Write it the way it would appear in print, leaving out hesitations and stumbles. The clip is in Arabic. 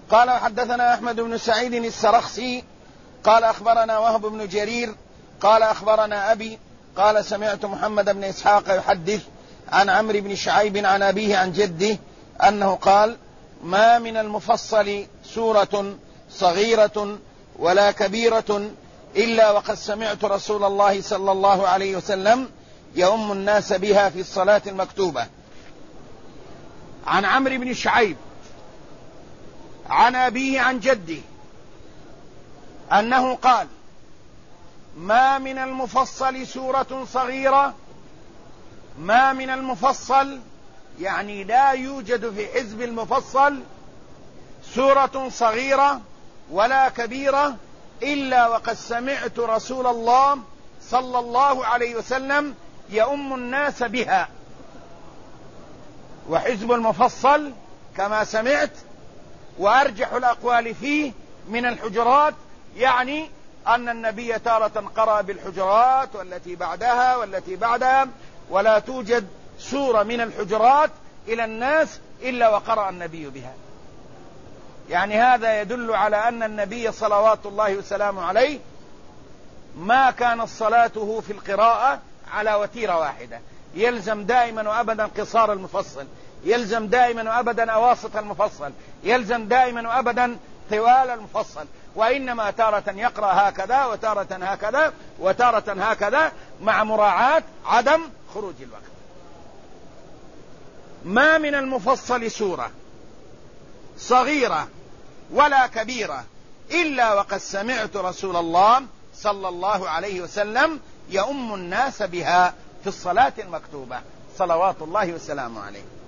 قال وحدثنا أحمد بن سعيد السرخسي قال أخبرنا وهب بن جرير قال أخبرنا أبي قال سمعت محمد بن إسحاق يحدث عن عمرو بن شعيب عن أبيه عن جده أنه قال ما من المفصل سورة صغيرة ولا كبيرة إلا وقد سمعت رسول الله صلى الله عليه وسلم يؤم الناس بها في الصلاة المكتوبة. عن عمرو بن شعيب عن أبيه عن جده أنه قال ما من المفصل سورة صغيرة، ما من المفصل يعني لا يوجد في حزب المفصل سورة صغيرة ولا كبيرة إلا وقد سمعت رسول الله صلى الله عليه وسلم يؤم الناس بها. وحزب المفصل كما سمعت وأرجح الأقوال فيه من الحجرات، يعني أن النبي تارة قرأ بالحجرات والتي بعدها والتي بعدها، ولا توجد سورة من الحجرات إلى الناس إلا وقرأ النبي بها. يعني هذا يدل على أن النبي صلوات الله وسلامه عليه ما كانت صلاته في القراءة على وتيرة واحدة، يلزم دائما وأبدا قصار المفصل، يلزم دائما وأبدا أواسط المفصل، يلزم دائما وأبدا طوال المفصل، وإنما تارة يقرأ هكذا وتارة هكذا وتارة هكذا مع مراعاة عدم خروج الوقت. ما من المفصل سورة صغيرة ولا كبيرة إلا وقد سمعت رسول الله صلى الله عليه وسلم يؤم الناس بها في الصلاة المكتوبة صلوات الله وسلامه عليه.